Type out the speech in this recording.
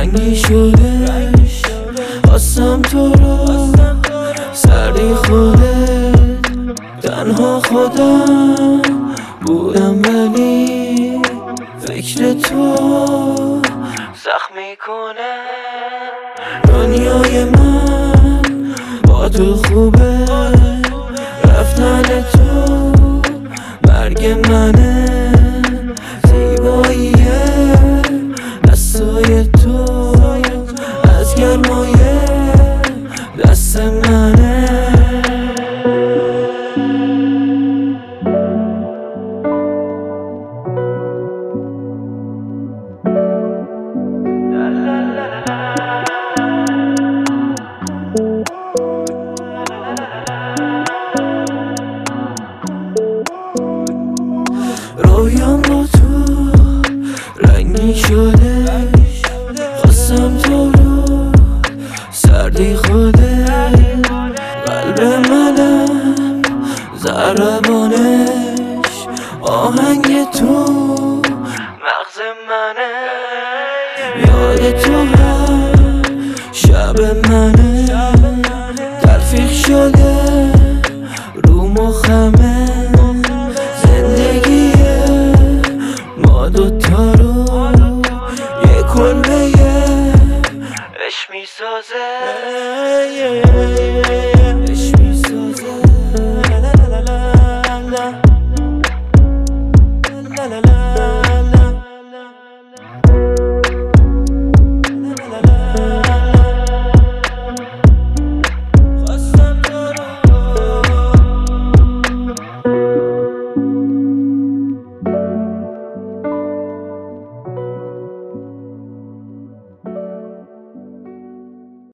رنگی شده خواستم تو رو سردی خودت تنها خودم بودم ولی فکر تو زخمی کنه دنیای من با تو خوبه رفتن تو مرگ منه زیبایی دستای تو از گرمای دست منه رویام با تو رنگی شده خواستم تو رو سردی خوده قلب منم ضربانش آهنگ تو مغز منه یاد تو هم شب منه